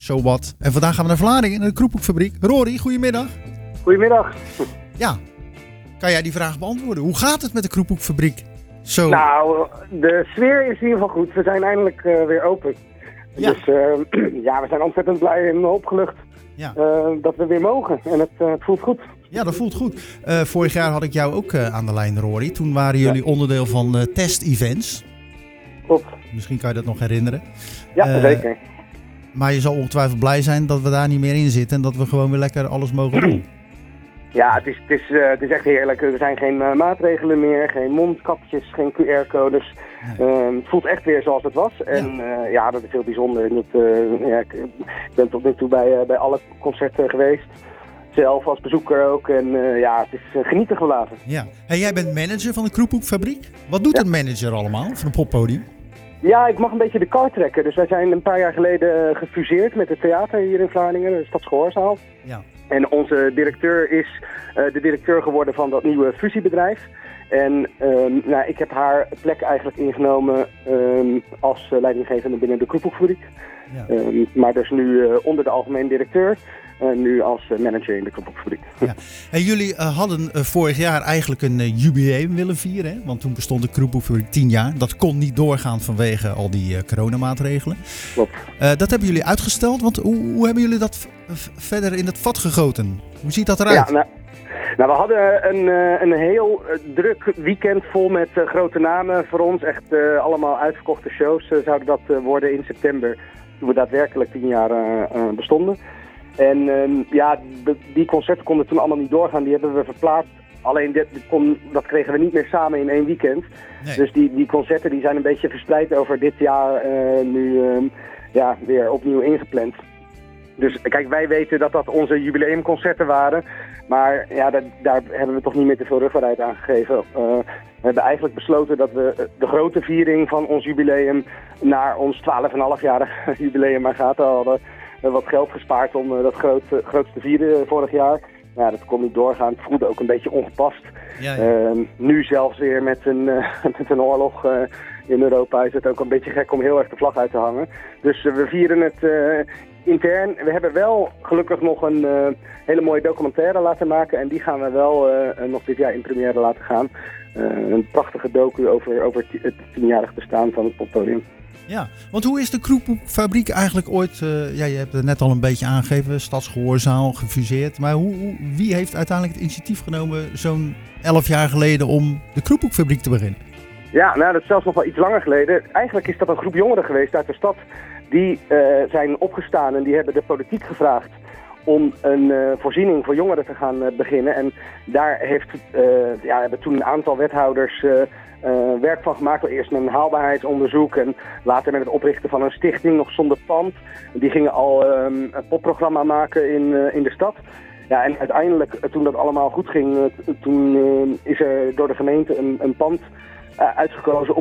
zowat. En vandaag gaan we naar Vlaardingen, naar de Kroephoekfabriek. Rory, goedemiddag. Goedemiddag. Ja, kan jij die vraag beantwoorden? Hoe gaat het met de Kroephoekfabriek? Zo. Nou, de sfeer is in ieder geval goed. We zijn eindelijk weer open. Ja. Dus we zijn ontzettend blij en opgelucht dat we weer mogen. En het voelt goed. Ja, dat voelt goed. Vorig jaar had ik jou ook aan de lijn, Rory. Toen waren jullie onderdeel van test-events. Klopt. Misschien kan je dat nog herinneren. Ja, zeker. Maar je zal ongetwijfeld blij zijn dat we daar niet meer in zitten en dat we gewoon weer lekker alles mogen doen. Ja, het is echt heerlijk. Er zijn geen maatregelen meer, geen mondkapjes, geen QR-codes. Het voelt echt weer zoals het was. En dat is heel bijzonder. Ik ben tot nu toe bij alle concerten geweest. Zelf als bezoeker ook. En het is genieten geblazen. Ja. En jij bent manager van de Kroephoekfabriek. Wat doet een manager allemaal van een poppodium? Ja, ik mag een beetje de kar trekken. Dus wij zijn een paar jaar geleden gefuseerd met het theater hier in Vlaardingen, de Stadsgehoorzaal. Ja. En onze directeur is de directeur geworden van dat nieuwe fusiebedrijf. En ik heb haar plek eigenlijk ingenomen als leidinggevende binnen de Kroephoekfabriek. Ja. Maar dus nu onder de algemeen directeur. Nu als manager in de Kroephoekfabriek. Ja. En jullie hadden vorig jaar eigenlijk een jubileum willen vieren. Hè? Want toen bestond de Kroephoekfabriek 10 jaar. Dat kon niet doorgaan vanwege al die coronamaatregelen. Klopt. Dat hebben jullie uitgesteld. Want hoe hebben jullie dat verder in het vat gegoten? Hoe ziet dat eruit? Ja, we hadden een heel druk weekend vol met grote namen voor ons. Echt allemaal uitverkochte shows zouden dat worden in september. Toen we daadwerkelijk 10 jaar bestonden. En die concerten konden toen allemaal niet doorgaan. Die hebben we verplaatst. Alleen dat kregen we niet meer samen in één weekend. Nee. Dus die concerten die zijn een beetje verspreid over dit jaar nu weer opnieuw ingepland. Dus kijk, wij weten dat dat onze jubileumconcerten waren. Maar daar hebben we toch niet meer te veel rugbaarheid aan gegeven. We hebben eigenlijk besloten dat we de grote viering van ons jubileum naar ons 12,5-jarig jubileum maar gaat. We hadden wat geld gespaard om dat grootste vieren vorig jaar. Ja, dat kon niet doorgaan. Het voelde ook een beetje ongepast. Ja. Nu zelfs weer met een oorlog in Europa is het ook een beetje gek om heel erg de vlag uit te hangen. Dus we vieren het intern. We hebben wel gelukkig nog een hele mooie documentaire laten maken. En die gaan we wel nog dit jaar in première laten gaan. Een prachtige docu over het 10-jarig bestaan van het poppodium. Ja, want hoe is de Kroephoekfabriek eigenlijk ooit, je hebt het net al een beetje aangegeven, Stadsgehoorzaal, gefuseerd. Maar wie heeft uiteindelijk het initiatief genomen zo'n 11 jaar geleden om de Kroephoekfabriek te beginnen? Ja, dat is zelfs nog wel iets langer geleden. Eigenlijk is dat een groep jongeren geweest uit de stad. Die zijn opgestaan en die hebben de politiek gevraagd om een voorziening voor jongeren te gaan beginnen. En daar hebben toen een aantal wethouders werk van gemaakt. Eerst met een haalbaarheidsonderzoek en later met het oprichten van een stichting, nog zonder pand. Die gingen al een popprogramma maken in de stad. Ja, en uiteindelijk, toen dat allemaal goed ging, toen is er door de gemeente een pand uitgekozen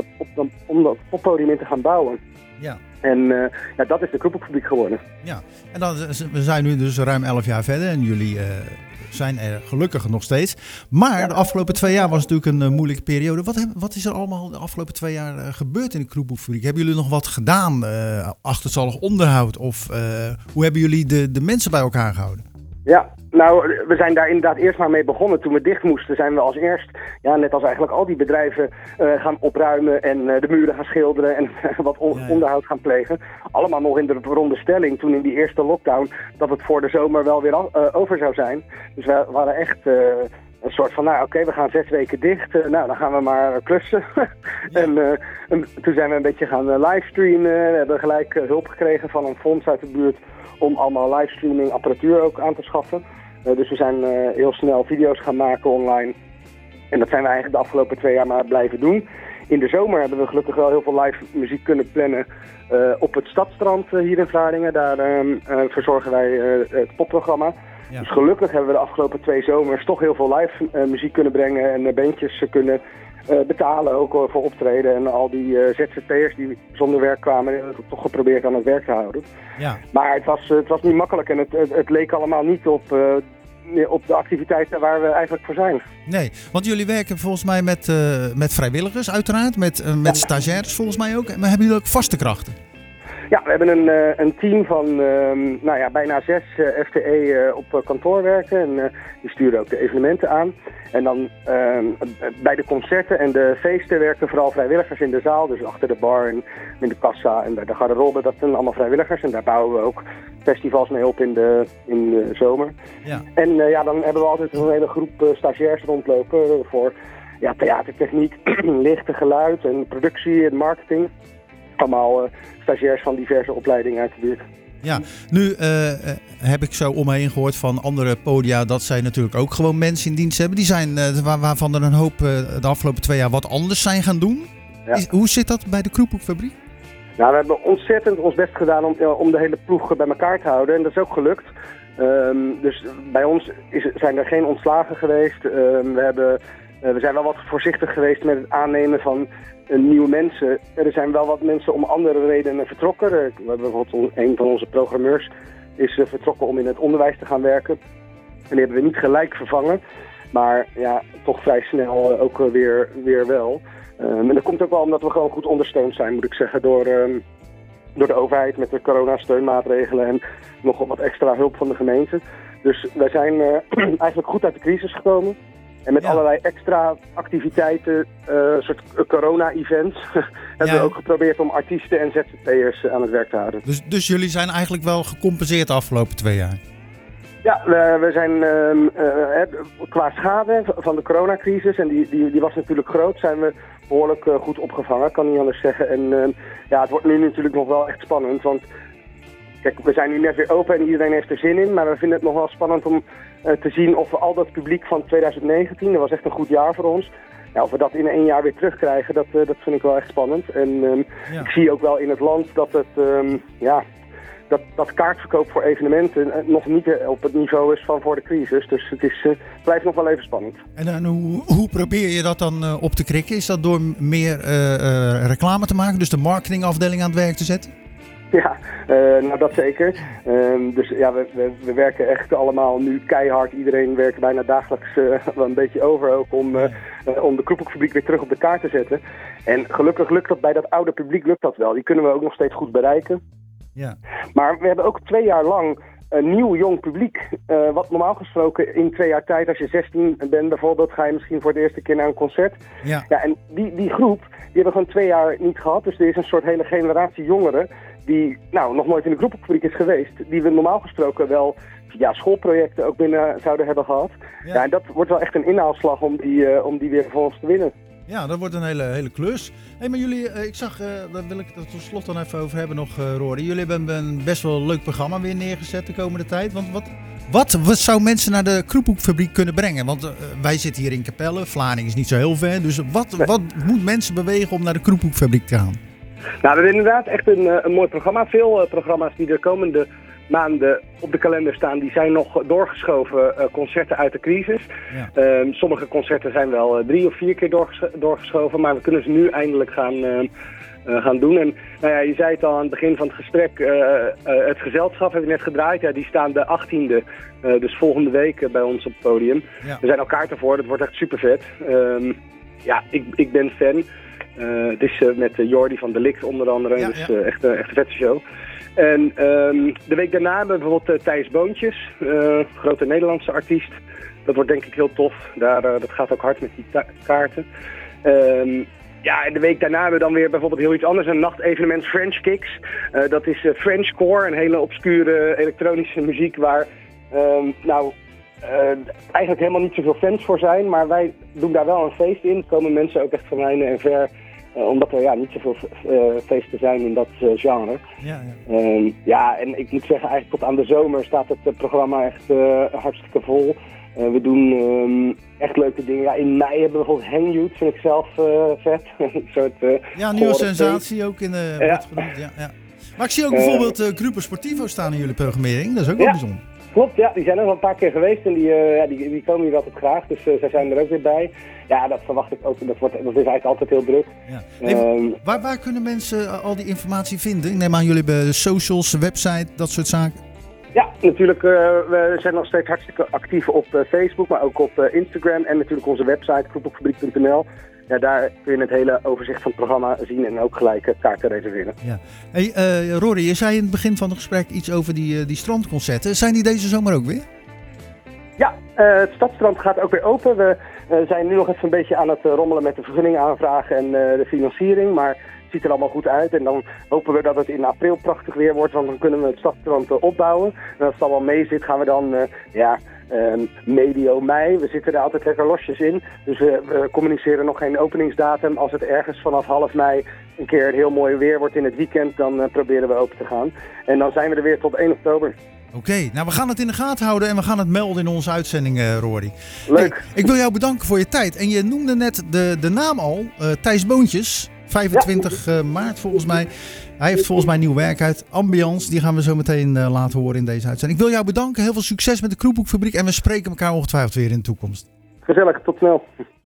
om dat poppodium in te gaan bouwen. Ja. En dat is de Kroephoekfabriek geworden. Ja, en we zijn nu dus ruim 11 jaar verder en jullie zijn er gelukkig nog steeds. Maar de afgelopen 2 jaar was natuurlijk een moeilijke periode. Wat is er allemaal de afgelopen 2 jaar gebeurd in de Kroephoekfabriek? Hebben jullie nog wat gedaan? Achterstallig onderhoud? Of hoe hebben jullie de mensen bij elkaar gehouden? Ja, nou, we zijn daar inderdaad eerst maar mee begonnen. Toen we dicht moesten zijn we als eerst, net als eigenlijk al die bedrijven, gaan opruimen en de muren gaan schilderen en wat onderhoud gaan plegen. Allemaal nog in de veronderstelling toen in die eerste lockdown dat het voor de zomer wel weer over zou zijn. Dus we waren echt een soort van, we gaan 6 weken dicht, dan gaan we maar klussen. Ja. En toen zijn we een beetje gaan livestreamen. We hebben gelijk hulp gekregen van een fonds uit de buurt om allemaal livestreaming apparatuur ook aan te schaffen. Dus we zijn heel snel video's gaan maken online. En dat zijn we eigenlijk de afgelopen 2 jaar maar blijven doen. In de zomer hebben we gelukkig wel heel veel live muziek kunnen plannen op het Stadstrand hier in Vlaardingen. Daar verzorgen wij het popprogramma. Ja. Dus gelukkig hebben we de afgelopen 2 zomers toch heel veel live muziek kunnen brengen en bandjes kunnen betalen ook voor optreden. En al die ZZP'ers die zonder werk kwamen, hebben we toch geprobeerd aan het werk te houden. Ja. Maar het was niet makkelijk en het leek allemaal niet op de activiteiten waar we eigenlijk voor zijn. Nee, want jullie werken volgens mij met vrijwilligers uiteraard, met stagiaires volgens mij ook. Maar hebben jullie ook vaste krachten? Ja, we hebben een team van bijna 6 FTE op kantoor werken. En die sturen ook de evenementen aan. En dan bij de concerten en de feesten werken vooral vrijwilligers in de zaal. Dus achter de bar en in de kassa en bij de garderobe. Dat zijn allemaal vrijwilligers. En daar bouwen we ook festivals mee op in de zomer. Ja. En dan hebben we altijd een hele groep stagiairs rondlopen voor theatertechniek, licht en geluid en productie en marketing. Allemaal stagiairs van diverse opleidingen uit de buurt. Ja, nu heb ik zo omheen gehoord van andere podia dat zij natuurlijk ook gewoon mensen in dienst hebben. Die zijn waarvan er een hoop de afgelopen 2 jaar wat anders zijn gaan doen. Ja. Hoe zit dat bij de Kroephoekfabriek? Nou, we hebben ontzettend ons best gedaan om de hele ploeg bij elkaar te houden. En dat is ook gelukt. Dus bij ons zijn er geen ontslagen geweest. We zijn wel wat voorzichtig geweest met het aannemen van nieuwe mensen. Er zijn wel wat mensen om andere redenen vertrokken. We hebben bijvoorbeeld een van onze programmeurs is vertrokken om in het onderwijs te gaan werken. En die hebben we niet gelijk vervangen. Maar ja, toch vrij snel ook weer wel. En dat komt ook wel omdat we gewoon goed ondersteund zijn, moet ik zeggen, door de overheid met de coronasteunmaatregelen en nog wat extra hulp van de gemeente. Dus wij zijn eigenlijk goed uit de crisis gekomen. En met allerlei extra activiteiten, soort corona-events, hebben we ook geprobeerd om artiesten en ZZP'ers aan het werk te houden. Dus jullie zijn eigenlijk wel gecompenseerd de afgelopen 2 jaar? Ja, we zijn qua schade van de coronacrisis, en die was natuurlijk groot, zijn we behoorlijk goed opgevangen, kan niet anders zeggen. En het wordt nu natuurlijk nog wel echt spannend, want kijk, we zijn nu net weer open en iedereen heeft er zin in, maar we vinden het nog wel spannend om te zien of we al dat publiek van 2019, dat was echt een goed jaar voor ons, of we dat in 1 jaar weer terugkrijgen, dat vind ik wel echt spannend. En ik zie ook wel in het land dat het dat kaartverkoop voor evenementen nog niet op het niveau is van voor de crisis. Dus het blijft nog wel even spannend. En hoe probeer je dat dan op te krikken? Is dat door meer reclame te maken, dus de marketingafdeling aan het werk te zetten? Ja, dat zeker. Dus ja, we werken echt allemaal nu keihard. Iedereen werkt bijna dagelijks wel een beetje over ook om de Kroephoekfabriek weer terug op de kaart te zetten. En gelukkig lukt dat bij dat oude publiek wel. Die kunnen we ook nog steeds goed bereiken. Ja. Maar we hebben ook 2 jaar lang een nieuw jong publiek. Wat normaal gesproken in 2 jaar tijd, als je 16 bent bijvoorbeeld, ga je misschien voor de eerste keer naar een concert. Ja, en die groep, die hebben gewoon 2 jaar niet gehad. Dus er is een soort hele generatie jongeren die nog nooit in de Kroephoekfabriek is geweest. Die we normaal gesproken wel via schoolprojecten ook binnen zouden hebben gehad. Ja, en dat wordt wel echt een inhaalslag om die weer voor ons te winnen. Ja, dat wordt een hele klus. Hey, maar jullie, ik zag, daar wil ik het tot slot dan even over hebben nog, Rory. Jullie hebben een best wel leuk programma weer neergezet de komende tijd. Want wat zou mensen naar de Kroephoekfabriek kunnen brengen? Want wij zitten hier in Capelle, Vlaardingen is niet zo heel ver. Dus wat moet mensen bewegen om naar de Kroephoekfabriek te gaan? Nou, we hebben inderdaad echt een mooi programma. Veel programma's die de komende maanden op de kalender staan, die zijn nog doorgeschoven concerten uit de crisis. Ja. Sommige concerten zijn wel 3 of 4 keer doorgeschoven, maar we kunnen ze nu eindelijk gaan doen. En je zei het al aan het begin van het gesprek, het gezelschap hebben we net gedraaid. Ja, die staan de 18e, dus volgende week bij ons op het podium. Ja. Er zijn al kaarten voor, dat wordt echt super vet. Ik ben fan. Het is met Jordi van Delict onder andere, dus echt een vette show. En de week daarna hebben we bijvoorbeeld Thijs Boontjes, grote Nederlandse artiest. Dat wordt denk ik heel tof. Dat gaat ook hard met die kaarten. En de week daarna hebben we dan weer bijvoorbeeld heel iets anders. Een nachtevenement French Kicks. Dat is Frenchcore, een hele obscure elektronische muziek waar eigenlijk helemaal niet zoveel fans voor zijn. Maar wij doen daar wel een feest in. Er komen mensen ook echt van heinde en ver. Omdat er niet zoveel feesten zijn in dat genre. En ik moet zeggen, eigenlijk tot aan de zomer staat het programma echt hartstikke vol. We doen echt leuke dingen. Ja, in mei hebben we bijvoorbeeld Hang vind ik zelf vet. Een soort, nieuwe sensatie ook in de wordt genoemd. Ja. Maar ik zie ook bijvoorbeeld Grupo Sportivo staan in jullie programmering. Dat is ook wel bijzonder. Klopt, ja, die zijn er al een paar keer geweest en die komen hier altijd graag, dus zij zijn er ook weer bij. Ja, dat verwacht ik ook, dat is eigenlijk altijd heel druk. Ja. Hey, waar kunnen mensen al die informatie vinden? Ik neem aan jullie hebben socials, website, dat soort zaken. Ja, natuurlijk, we zijn nog steeds hartstikke actief op Facebook, maar ook op Instagram en natuurlijk onze website, kroephoekfabriek.nl. ja, daar kun je het hele overzicht van het programma zien en ook gelijk kaarten reserveren. Ja. Hey, Rory, je zei in het begin van het gesprek iets over die strandconcerten. Zijn die deze zomer ook weer? Ja, het Stadstrand gaat ook weer open. We zijn nu nog even een beetje aan het rommelen met de vergunning aanvragen en de financiering. Maar het ziet er allemaal goed uit. En dan hopen we dat het in april prachtig weer wordt, want dan kunnen we het Stadstrand opbouwen. En als het allemaal mee zit, gaan we dan medio mei. We zitten er altijd lekker losjes in. Dus we communiceren nog geen openingsdatum. Als het ergens vanaf half mei een keer heel mooi weer wordt in het weekend, dan proberen we open te gaan. En dan zijn we er weer tot 1 oktober. Oké, nou we gaan het in de gaten houden en we gaan het melden in onze uitzending, Rory. Leuk. Hey, ik wil jou bedanken voor je tijd. En je noemde net de naam al, Thijs Boontjes, 25 maart volgens mij. Hij heeft volgens mij nieuw werk uit, Ambiance. Die gaan we zo meteen laten horen in deze uitzending. Ik wil jou bedanken, heel veel succes met de Kroephoekfabriek en we spreken elkaar ongetwijfeld weer in de toekomst. Gezellig, tot snel.